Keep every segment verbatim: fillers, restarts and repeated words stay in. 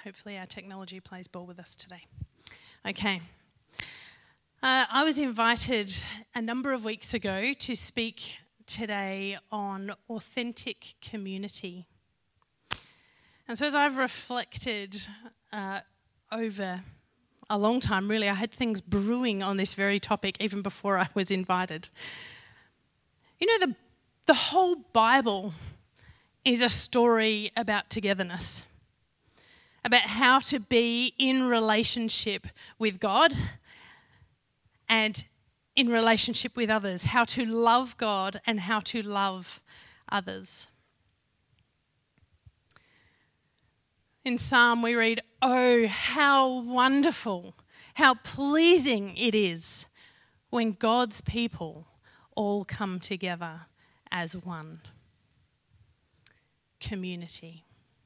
Hopefully our technology plays ball with us today. Okay. Uh, I was invited a number of weeks ago to speak today on authentic community. And so as I've reflected uh, over a long time, really, I had things brewing on this very topic even before I was invited. You know, the, the whole Bible is a story about togetherness, about how to be in relationship with God and in relationship with others, how to love God and how to love others. In Psalm we read, "Oh, how wonderful, how pleasing it is when God's people all come together as one." Community.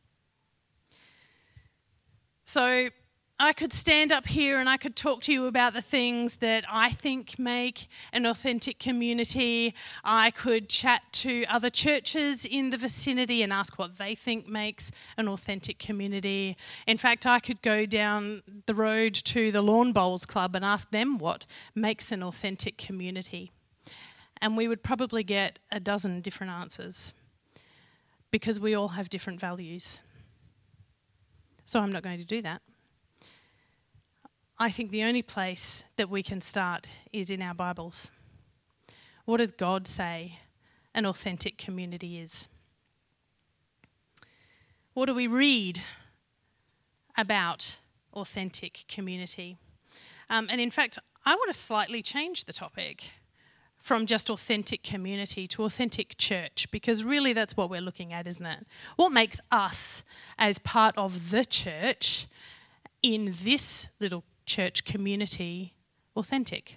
So I could stand up here and I could talk to you about the things that I think make an authentic community. I could chat to other churches in the vicinity and ask what they think makes an authentic community. In fact, I could go down the road to the Lawn Bowls Club and ask them what makes an authentic community. And we would probably get a dozen different answers because we all have different values. So I'm not going to do that. I think the only place that we can start is in our Bibles. What does God say an authentic community is? What do we read about authentic community? Um, and in fact, I want to slightly change the topic from just authentic community to authentic church, because really that's what we're looking at, isn't it? What makes us as part of the church in this little church community authentic?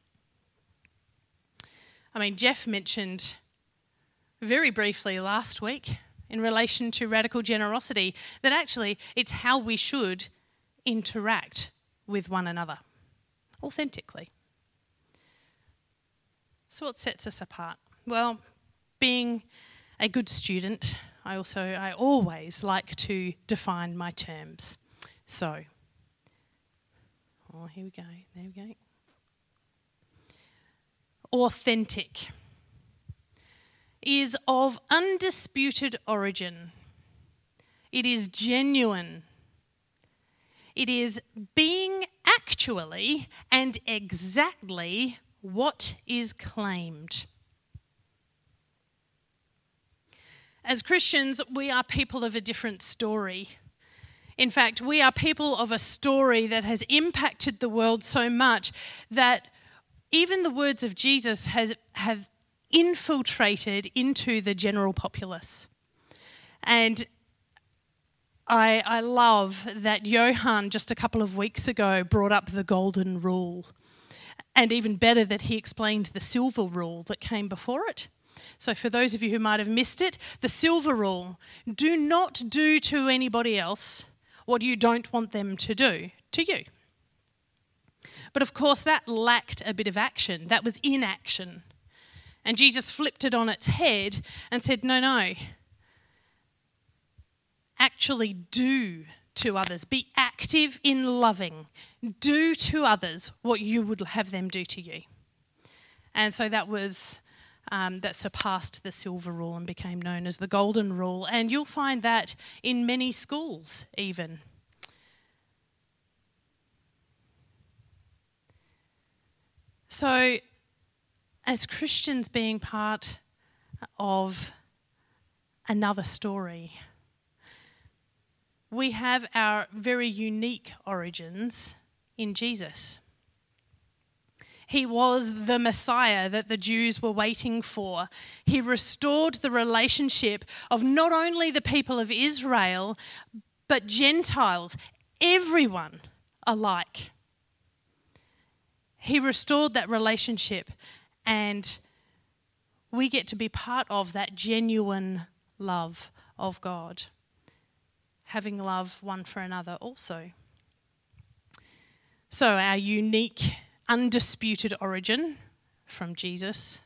I mean, Jeff mentioned very briefly last week in relation to radical generosity that actually it's how we should interact with one another authentically. So what sets us apart? Well, being a good student, I also, I always like to define my terms. So, oh, here we go, there we go. Authentic is of undisputed origin. It is genuine. It is being actually and exactly what is claimed. As Christians, we are people of a different story. In fact, we are people of a story that has impacted the world so much that even the words of Jesus has, have infiltrated into the general populace. And I, I love that Johann just a couple of weeks ago brought up the golden rule. And even better that he explained the silver rule that came before it. So for those of you who might have missed it, the silver rule: do not do to anybody else what you don't want them to do to you. But of course that lacked a bit of action. That was inaction. And Jesus flipped it on its head and said, no, no. Actually do to others. Be active in loving. Do to others what you would have them do to you. And so that was, um, that surpassed the silver rule and became known as the golden rule. And you'll find that in many schools even. So as Christians being part of another story, we have our very unique origins in Jesus. He was the Messiah that the Jews were waiting for. He restored the relationship of not only the people of Israel, but Gentiles, everyone alike. He restored that relationship, and we get to be part of that genuine love of God, having love one for another also. So our unique, undisputed origin from Jesus,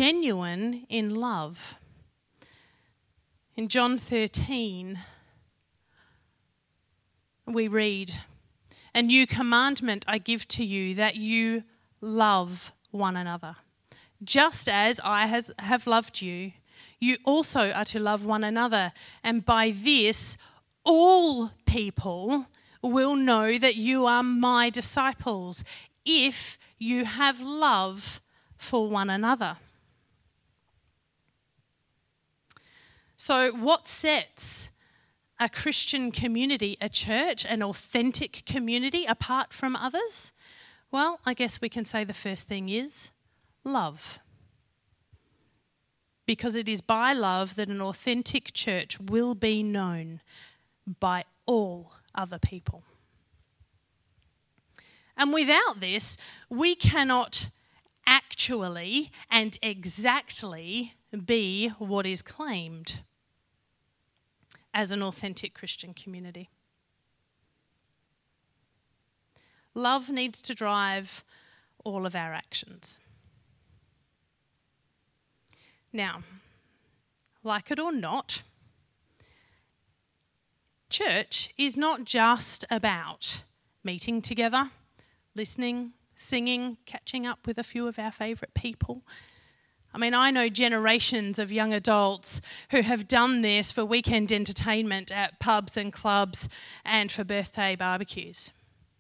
genuine in love. In John thirteen, we read, "A new commandment I give to you, that you love one another. Just as I has, have loved you, you also are to love one another. And by this, all people will know that you are my disciples, if you have love for one another." So what sets a Christian community, a church, an authentic community apart from others? Well, I guess we can say the first thing is love. Because it is by love that an authentic church will be known by all other people. And without this, we cannot actually and exactly be what is claimed as an authentic Christian community. Love needs to drive all of our actions. Now, like it or not, church is not just about meeting together, listening, singing, catching up with a few of our favourite people. I mean, I know generations of young adults who have done this for weekend entertainment at pubs and clubs and for birthday barbecues.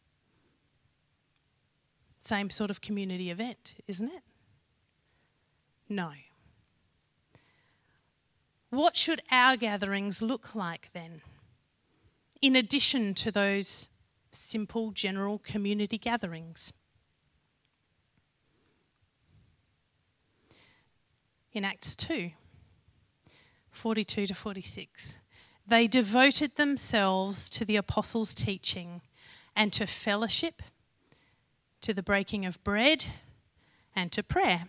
Same sort of community event, isn't it? No. What should our gatherings look like then, in addition to those simple general community gatherings? In Acts two, forty-two to forty-six, they devoted themselves to the apostles' teaching and to fellowship, to the breaking of bread, and to prayer.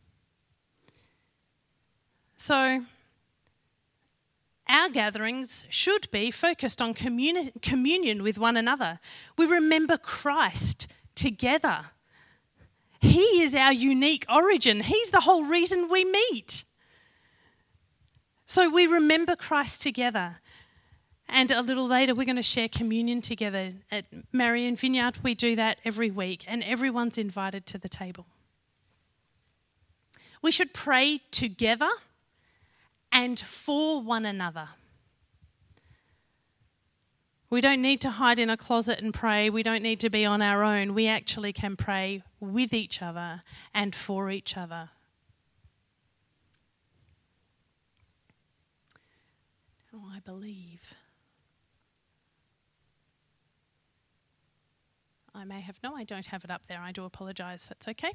So, our gatherings should be focused on communi- communion with one another. We remember Christ together. He is our unique origin. He's the whole reason we meet. So we remember Christ together. And a little later, we're going to share communion together. At Marion Vineyard, we do that every week, and everyone's invited to the table. We should pray together and for one another. We don't need to hide in a closet and pray. We don't need to be on our own. We actually can pray with each other and for each other. Oh, I believe. I may have, no, I don't have it up there. I do apologise. That's okay.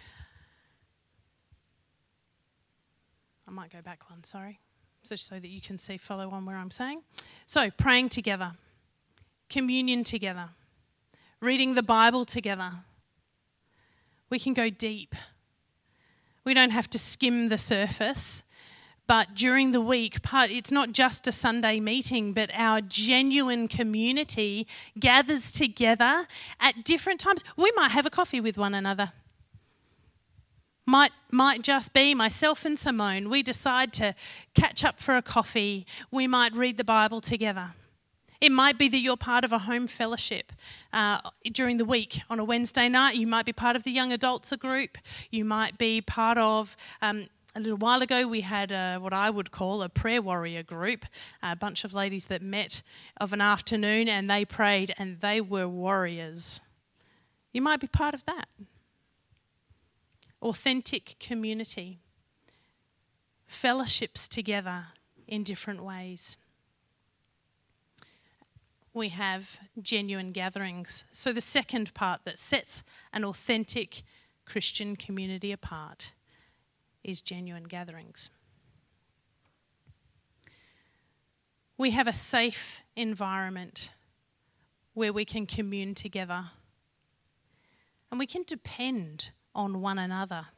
I might go back one, sorry, so, so that you can see, follow on where I'm saying. So, praying together, communion together, reading the Bible together. We can go deep. We don't have to skim the surface. But during the week, part it's not just a Sunday meeting, but our genuine community gathers together at different times. We might have a coffee with one another. Might might just be myself and Simone. We decide to catch up for a coffee. We might read the Bible together. It might be that you're part of a home fellowship uh, during the week. On a Wednesday night, you might be part of the young adults group. You might be part of, um, a little while ago, we had a, what I would call a prayer warrior group, a bunch of ladies that met of an afternoon and they prayed and they were warriors. You might be part of that. Authentic community. Fellowships together in different ways. We have genuine gatherings. So the second part that sets an authentic Christian community apart is genuine gatherings. We have a safe environment where we can commune together and we can depend on one another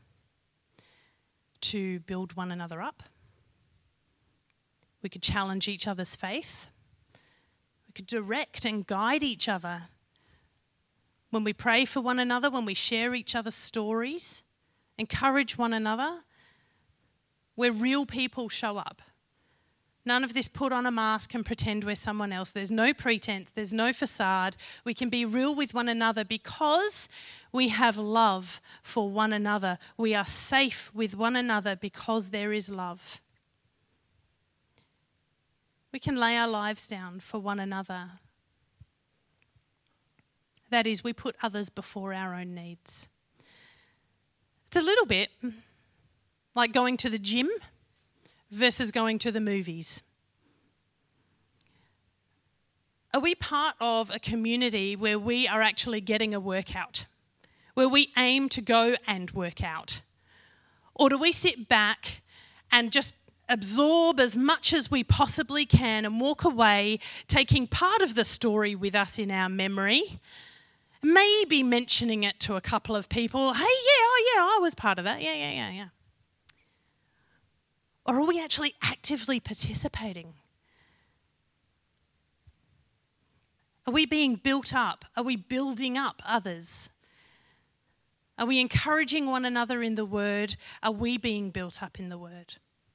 to build one another up. We could challenge each other's faith. We could direct and guide each other when we pray for one another, when we share each other's stories, encourage one another, where real people show up. None of this put on a mask and pretend we're someone else. There's no pretense. There's no facade. We can be real with one another because we have love for one another. We are safe with one another because there is love. We can lay our lives down for one another. That is, we put others before our own needs. It's a little bit like going to the gym versus going to the movies. Are we part of a community where we are actually getting a workout, where we aim to go and work out? Or do we sit back and just absorb as much as we possibly can and walk away, taking part of the story with us in our memory, maybe mentioning it to a couple of people? Hey, yeah, oh yeah, I was part of that. Yeah, yeah, yeah, yeah. Or are we actually actively participating? Are we being built up? Are we building up others? Are we encouraging one another in the word? Are we being built up in the word?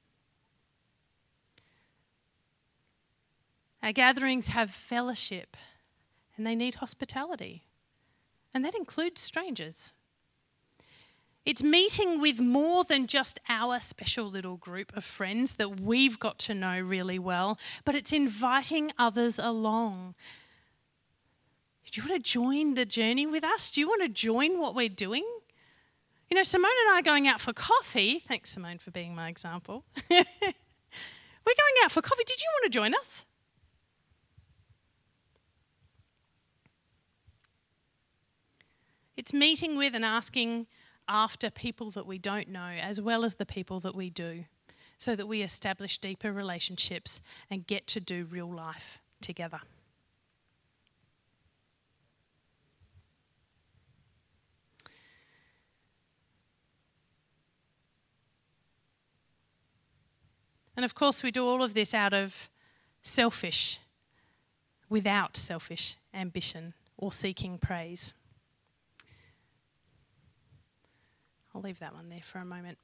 Our gatherings have fellowship and they need hospitality. And that includes strangers. It's meeting with more than just our special little group of friends that we've got to know really well, but it's inviting others along. Do you want to join the journey with us? Do you want to join what we're doing? You know, Simone and I are going out for coffee. Thanks, Simone, for being my example. We're going out for coffee. Did you want to join us? It's meeting with and asking after people that we don't know, as well as the people that we do, so that we establish deeper relationships and get to do real life together. And of course, we do all of this out of selfish, without selfish ambition or seeking praise. I'll leave that one there for a moment.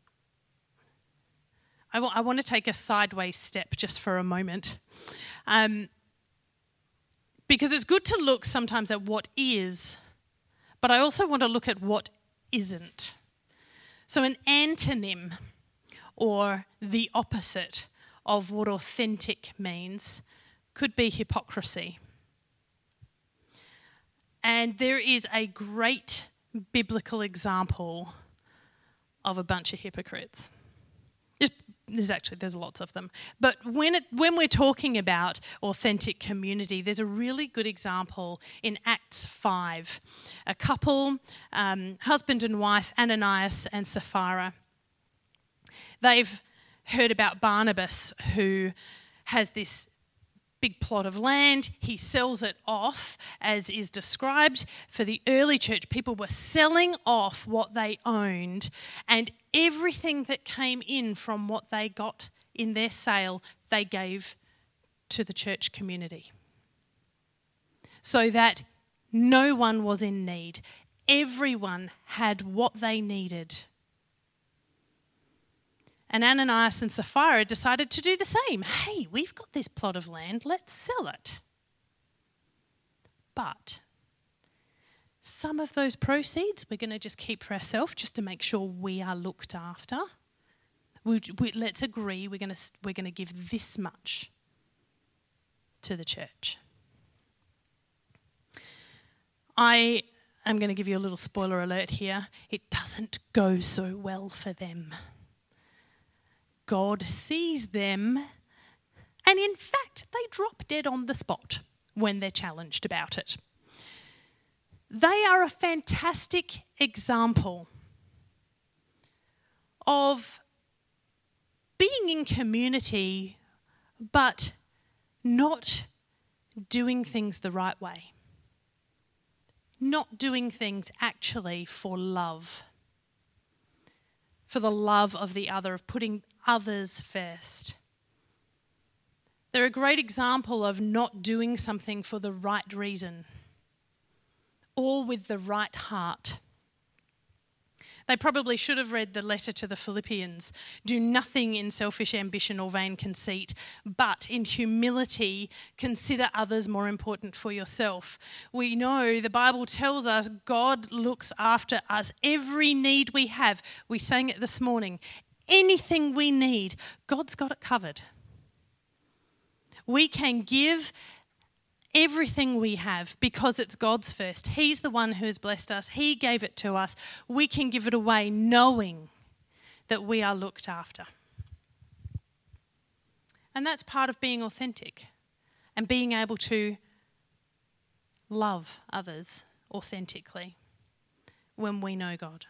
I, w- I want to take a sideways step just for a moment. Um, because it's good to look sometimes at what is, but I also want to look at what isn't. So an antonym, or the opposite of what authentic means, could be hypocrisy. And there is a great biblical example of a bunch of hypocrites. There's, there's actually, there's lots of them. But when it, when we're talking about authentic community, there's a really good example in Acts five. A couple, um, husband and wife, Ananias and Sapphira. They've heard about Barnabas, who has this big plot of land. He sells it off, as is described. For the early church, people were selling off what they owned, and everything that came in from what they got in their sale, they gave to the church community, so that no one was in need. Everyone had what they needed. And Ananias and Sapphira decided to do the same. Hey, we've got this plot of land, let's sell it. But some of those proceeds we're going to just keep for ourselves, just to make sure we are looked after. We, we, let's agree we're going to we're going to give this much to the church. I am going to give you a little spoiler alert here. It doesn't go so well for them. God sees them, and in fact, they drop dead on the spot when they're challenged about it. They are a fantastic example of being in community, but not doing things the right way. Not doing things actually for love. For the love of the other, of putting others first. They're a great example of not doing something for the right reason or with the right heart. They probably should have read the letter to the Philippians. Do nothing in selfish ambition or vain conceit, but in humility consider others more important for yourself. We know the Bible tells us God looks after us. Every need we have, we sang it this morning, anything we need, God's got it covered. We can give everything we have because it's God's first. He's the one who has blessed us. He gave it to us. We can give it away knowing that we are looked after. And that's part of being authentic and being able to love others authentically when we know God.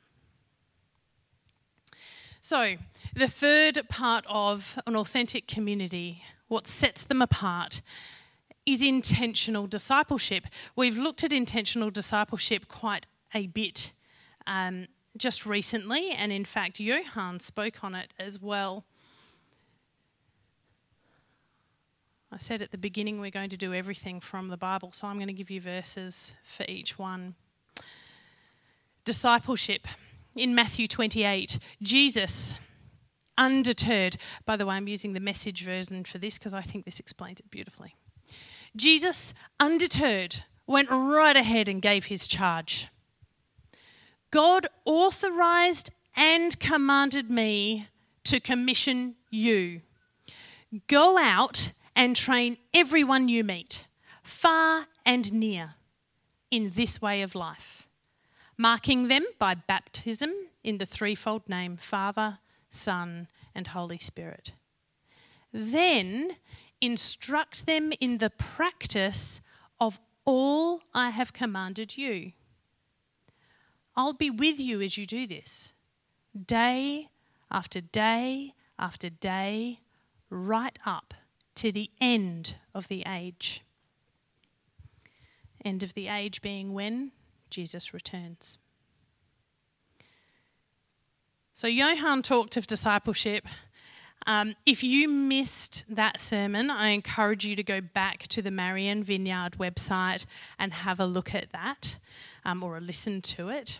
So, the third part of an authentic community, what sets them apart, is intentional discipleship. We've looked at intentional discipleship quite a bit um, just recently, and in fact, Johan spoke on it as well. I said at the beginning we're going to do everything from the Bible, so I'm going to give you verses for each one. Discipleship. In Matthew twenty-eight, Jesus, undeterred, by the way, I'm using the Message version for this because I think this explains it beautifully. Jesus, undeterred, went right ahead and gave his charge. God authorized and commanded me to commission you. Go out and train everyone you meet, far and near, in this way of life, marking them by baptism in the threefold name, Father, Son, and Holy Spirit. Then instruct them in the practice of all I have commanded you. I'll be with you as you do this, day after day after day, right up to the end of the age. End of the age being when Jesus returns. So Johan talked of discipleship. Um, if you missed that sermon, I encourage you to go back to the Marion Vineyard website and have a look at that um, or listen to it.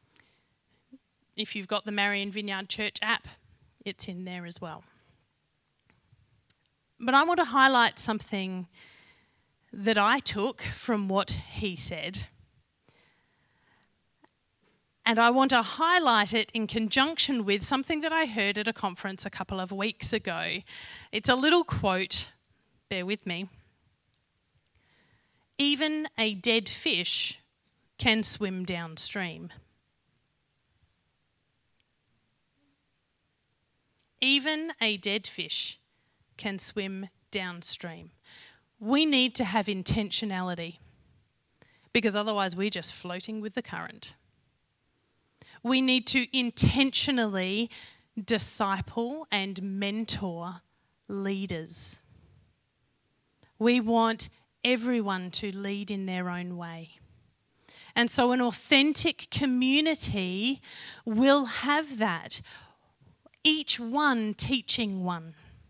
If you've got the Marion Vineyard Church app, it's in there as well. But I want to highlight something that I took from what he said. And I want to highlight it in conjunction with something that I heard at a conference a couple of weeks ago. It's a little quote, bear with me. Even a dead fish can swim downstream. Even a dead fish can swim downstream. We need to have intentionality because otherwise we're just floating with the current. We need to intentionally disciple and mentor leaders. We want everyone to lead in their own way. And so an authentic community will have that, each one teaching one.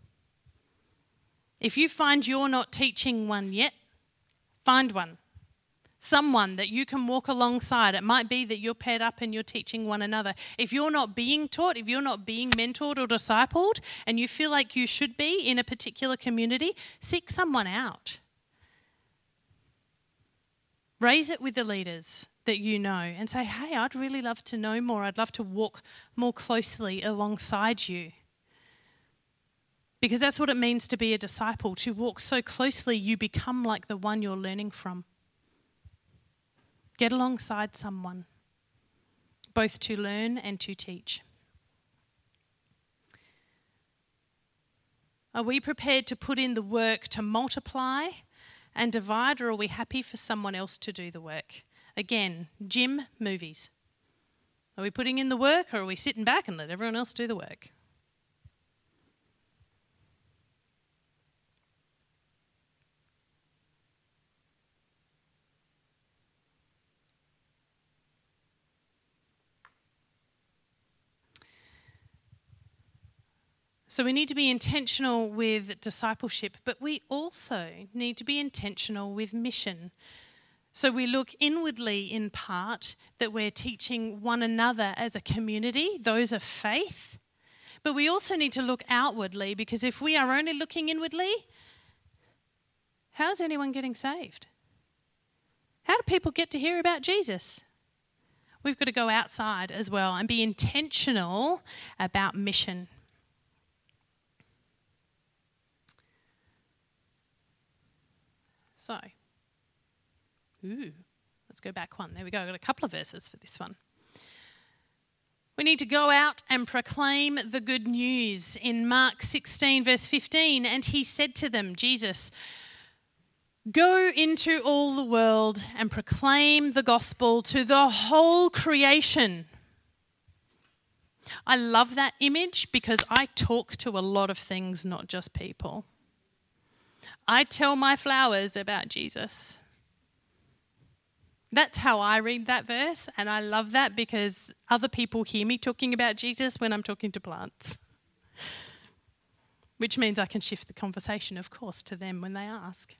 If you find you're not teaching one yet, find one. Someone that you can walk alongside. It might be that you're paired up and you're teaching one another. If you're not being taught, if you're not being mentored or discipled, and you feel like you should be in a particular community, seek someone out. Raise it with the leaders that you know and say, hey, I'd really love to know more. I'd love to walk more closely alongside you. Because that's what it means to be a disciple, to walk so closely you become like the one you're learning from. Get alongside someone, both to learn and to teach. Are we prepared to put in the work to multiply and divide, or are we happy for someone else to do the work? Again, gym, movies. Are we putting in the work, or are we sitting back and let everyone else do the work? So we need to be intentional with discipleship, but we also need to be intentional with mission. So we look inwardly in part that we're teaching one another as a community, those of faith. But we also need to look outwardly, because if we are only looking inwardly, how's anyone getting saved? How do people get to hear about Jesus? We've got to go outside as well and be intentional about mission. So, ooh, let's go back one. There we go. I've got a couple of verses for this one. We need to go out and proclaim the good news. In Mark sixteen, verse fifteen, and he said to them, Jesus, go into all the world and proclaim the gospel to the whole creation. I love that image because I talk to a lot of things, not just people. I tell my flowers about Jesus. That's how I read that verse, and I love that because other people hear me talking about Jesus when I'm talking to plants. Which means I can shift the conversation, of course, to them when they ask.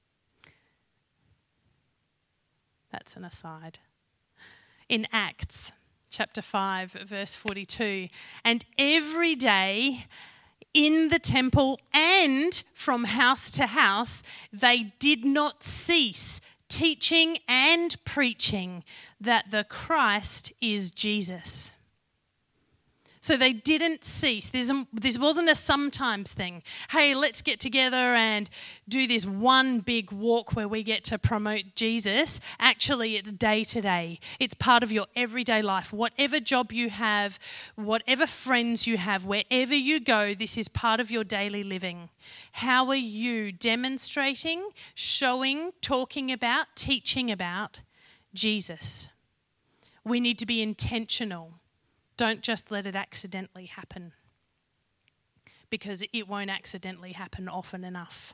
That's an aside. In Acts chapter five, verse forty-two, and every day in the temple and from house to house, they did not cease teaching and preaching that the Christ is Jesus. So they didn't cease. This, this wasn't a sometimes thing. Hey, let's get together and do this one big walk where we get to promote Jesus. Actually, it's day to day. It's part of your everyday life. Whatever job you have, whatever friends you have, wherever you go, this is part of your daily living. How are you demonstrating, showing, talking about, teaching about Jesus? We need to be intentional. Don't just let it accidentally happen, because it won't accidentally happen often enough.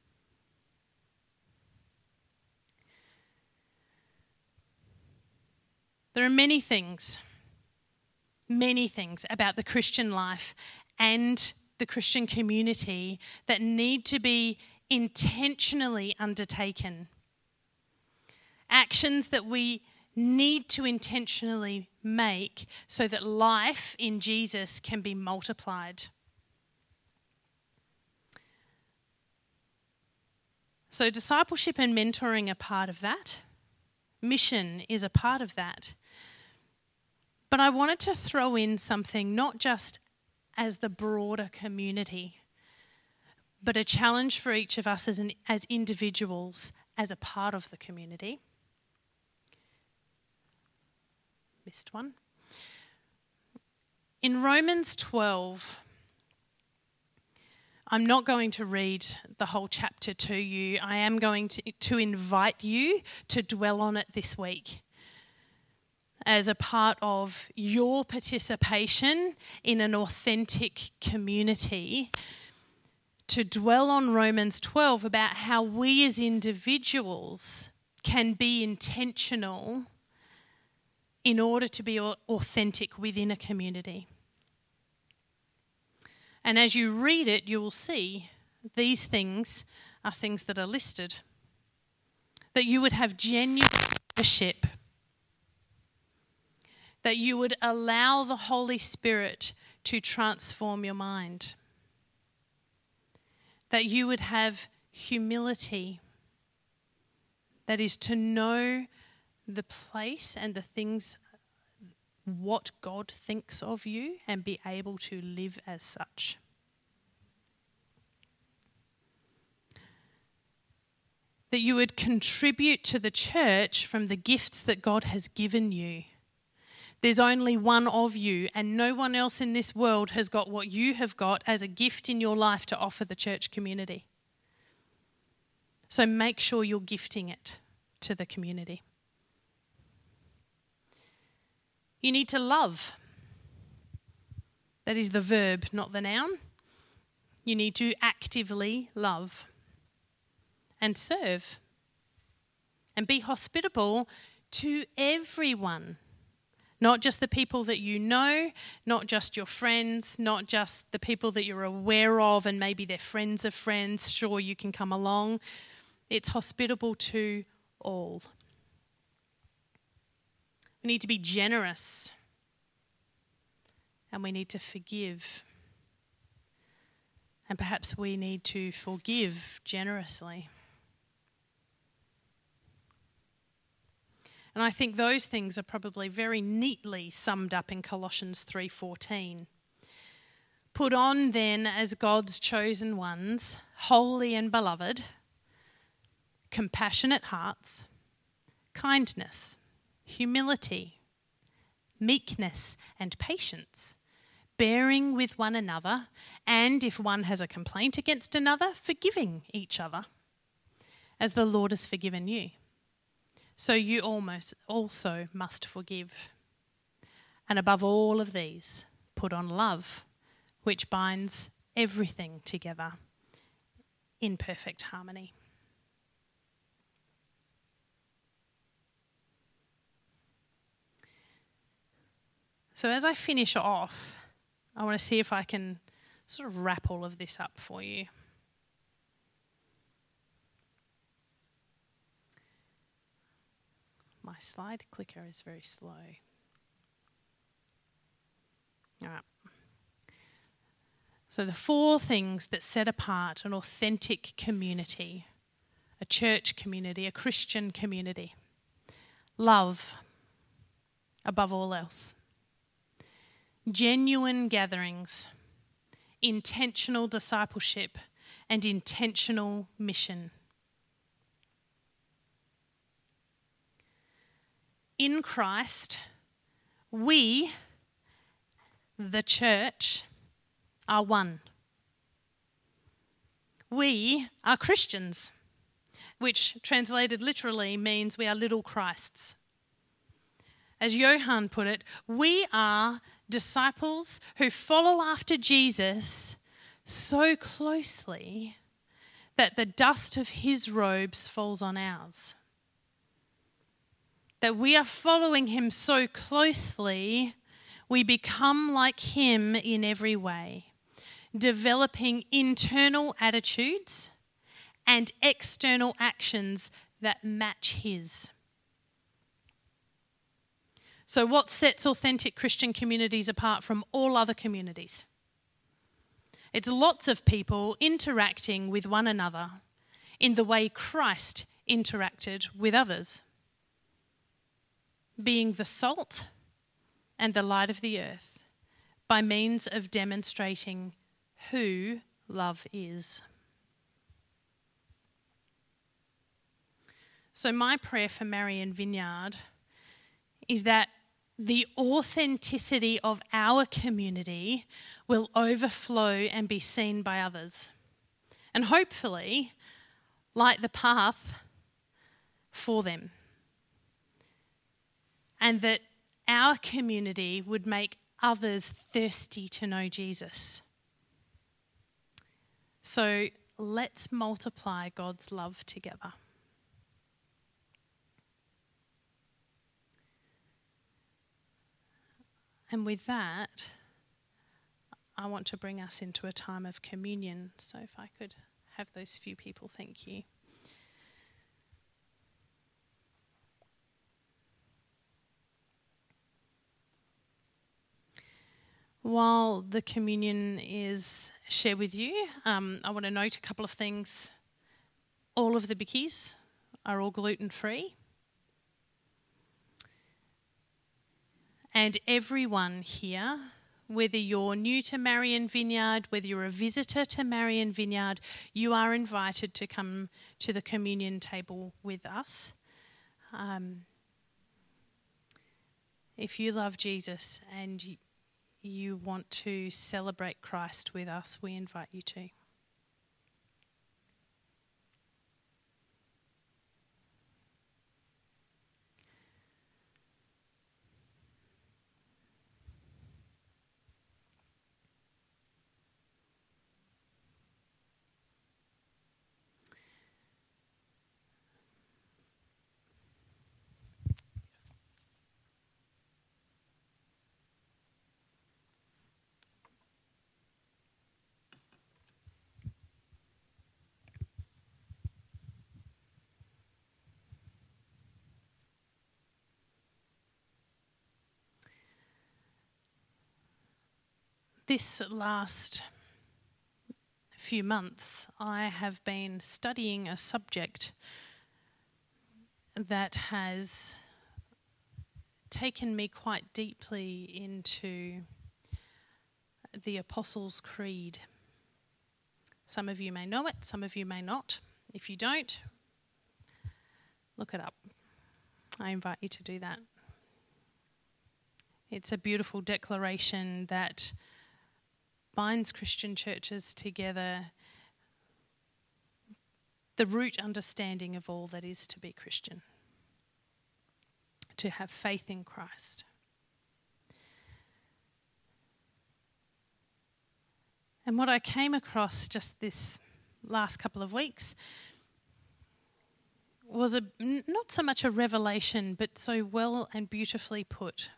There are many things, many things about the Christian life and the Christian community that need to be intentionally undertaken. Actions that we need to intentionally make so that life in Jesus can be multiplied. So discipleship and mentoring are part of that. Mission is a part of that. But I wanted to throw in something not just as the broader community, but a challenge for each of us as, an, as individuals, as a part of the community. Missed one. In Romans twelve, I'm not going to read the whole chapter to you. I am going to, to invite you to dwell on it this week as a part of your participation in an authentic community, to dwell on Romans twelve about how we as individuals can be intentional in order to be authentic within a community. And as you read it, you will see these things are things that are listed. That you would have genuine worship. That you would allow the Holy Spirit to transform your mind. That you would have humility. That is to know the place and the things, what God thinks of you, and be able to live as such. That you would contribute to the church from the gifts that God has given you. There's only one of you, and no one else in this world has got what you have got as a gift in your life to offer the church community. So make sure you're gifting it to the community. You need to love. That is the verb, not the noun. You need to actively love and serve and be hospitable to everyone. Not just the people that you know, not just your friends, not just the people that you're aware of and maybe they're friends of friends. Sure, you can come along. It's hospitable to all. We need to be generous. And we need to forgive. And perhaps we need to forgive generously. And I think those things are probably very neatly summed up in Colossians three fourteen. Put on then as God's chosen ones, holy and beloved, compassionate hearts, kindness, humility, meekness and patience, bearing with one another, and if one has a complaint against another, forgiving each other, as the Lord has forgiven you. So you almost also must forgive. And above all of these, put on love, which binds everything together in perfect harmony. So as I finish off, I want to see if I can sort of wrap all of this up for you. My slide clicker is very slow. All right. So the four things that set apart an authentic community, a church community, a Christian community. Love, above all else. Genuine gatherings, intentional discipleship, and intentional mission. In Christ, we, the church, are one. We are Christians, which translated literally means we are little Christs. As Johann put it, we are disciples who follow after Jesus so closely that the dust of his robes falls on ours. That we are following him so closely, we become like him in every way, developing internal attitudes and external actions that match his. So what sets authentic Christian communities apart from all other communities? It's lots of people interacting with one another in the way Christ interacted with others. Being the salt and the light of the earth by means of demonstrating who love is. So my prayer for Marion Vineyard is that the authenticity of our community will overflow and be seen by others. And hopefully light the path for them. And that our community would make others thirsty to know Jesus. So let's multiply God's love together. And with that, I want to bring us into a time of communion. So if I could have those few people, thank you. While the communion is shared with you, um, I want to note a couple of things. All of the bickies are all gluten-free. And everyone here, whether you're new to Marion Vineyard, whether you're a visitor to Marion Vineyard, you are invited to come to the communion table with us. Um, if you love Jesus and you, you want to celebrate Christ with us, we invite you to. this last few months, I have been studying a subject that has taken me quite deeply into the Apostles' Creed. Some of you may know it, some of you may not. If you don't, look it up. I invite you to do that. It's a beautiful declaration that binds Christian churches together, the root understanding of all that is to be Christian, to have faith in Christ. And what I came across just this last couple of weeks was a, not so much a revelation, but so well and beautifully put,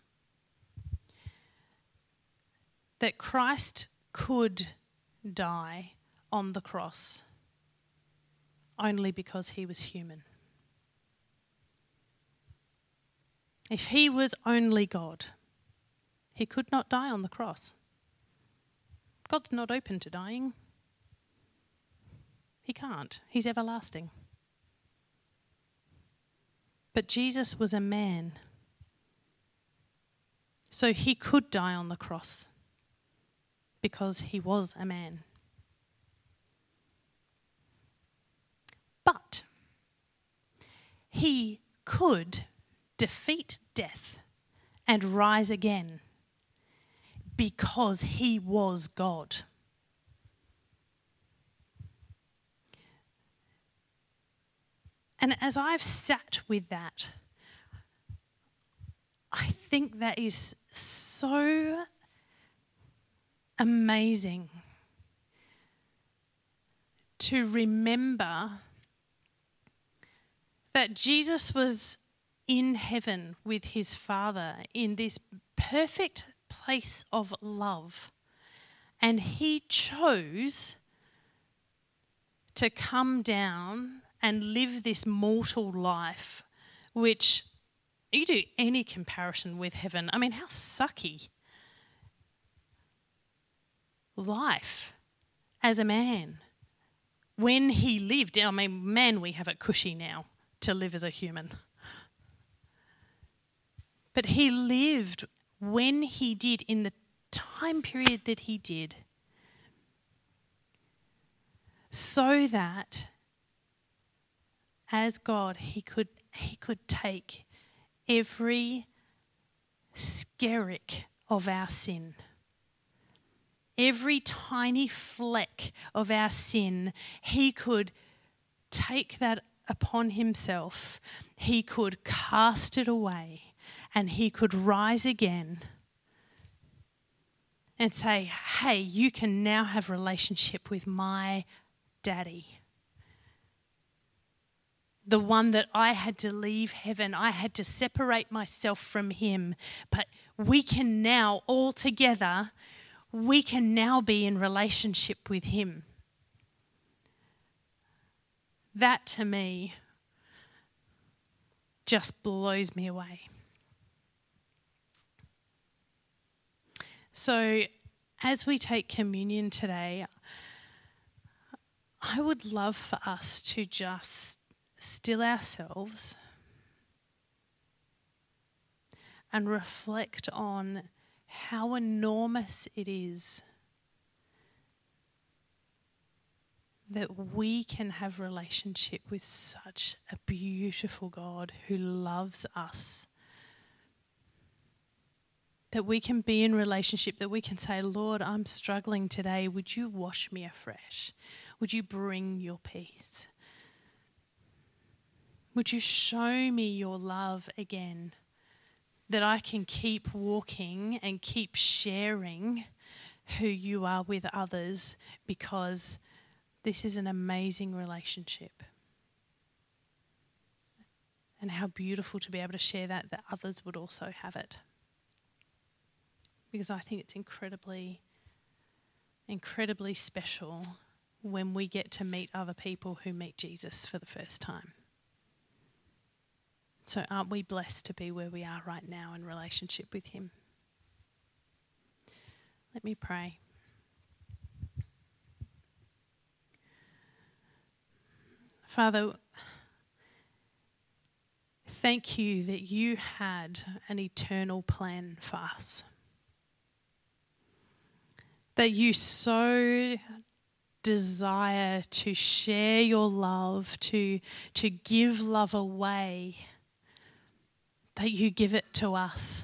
that Christ could die on the cross only because he was human. If he was only God, he could not die on the cross. God's not open to dying. He can't. He's everlasting. But Jesus was a man, so he could die on the cross because he was a man. But he could defeat death and rise again because he was God. And as I've sat with that, I think that is so amazing to remember that Jesus was in heaven with his Father in this perfect place of love, and he chose to come down and live this mortal life, which you do any comparison with heaven. I mean, how sucky life as a man when he lived. I mean, man, we have it cushy now to live as a human. But he lived when he did, in the time period that he did, so that as God, he could he could take every skerrick of our sin, every tiny fleck of our sin, he could take that upon himself. He could cast it away, and he could rise again and say, hey, you can now have relationship with my daddy. The one that I had to leave heaven. I had to separate myself from him. But we can now, all together, we can now be in relationship with him. That to me just blows me away. So as we take communion today, I would love for us to just still ourselves and reflect on how enormous it is that we can have relationship with such a beautiful God who loves us. That we can be in relationship, that we can say, Lord, I'm struggling today. Would you wash me afresh? Would you bring your peace? Would you show me your love again, that I can keep walking and keep sharing who you are with others, because this is an amazing relationship. And how beautiful to be able to share that, that others would also have it. Because I think it's incredibly, incredibly special when we get to meet other people who meet Jesus for the first time. So aren't we blessed to be where we are right now in relationship with him? Let me pray. Father, thank you that you had an eternal plan for us. That you so desire to share your love, to, to give love away, that you give it to us.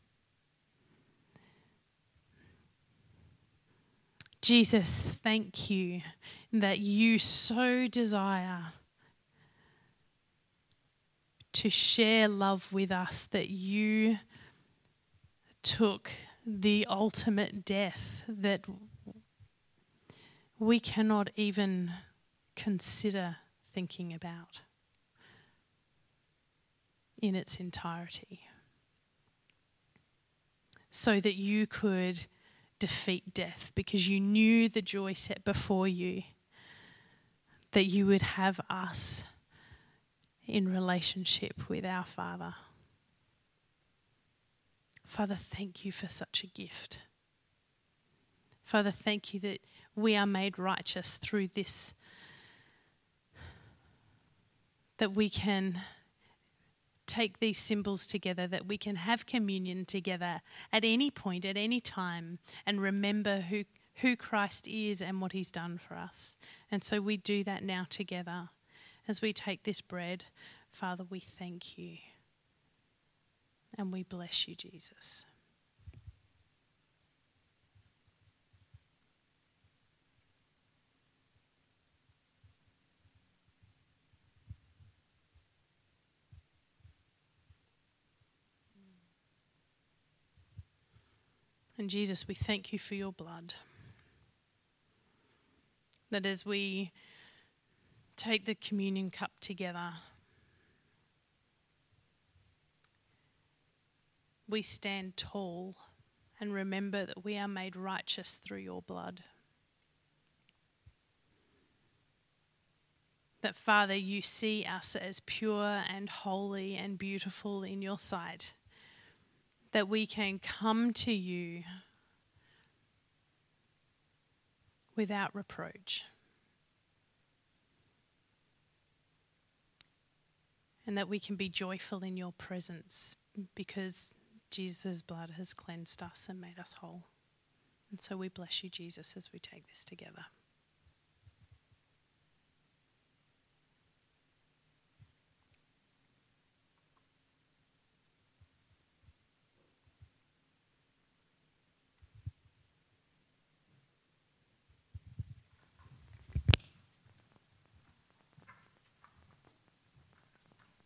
Jesus, thank you that you so desire to share love with us, that you took the ultimate death that we cannot even consider thinking about in its entirety, so that you could defeat death, because you knew the joy set before you, that you would have us in relationship with our Father. Father, thank you for such a gift. Father, thank you that we are made righteous through this, that we can take these symbols together, that we can have communion together at any point, at any time, and remember who, who Christ is and what he's done for us. And so we do that now together. As we take this bread, Father, we thank you and we bless you, Jesus. And Jesus, we thank you for your blood. That as we take the communion cup together, we stand tall and remember that we are made righteous through your blood. That, Father, you see us as pure and holy and beautiful in your sight. That we can come to you without reproach. And that we can be joyful in your presence because Jesus' blood has cleansed us and made us whole. And so we bless you, Jesus, as we take this together.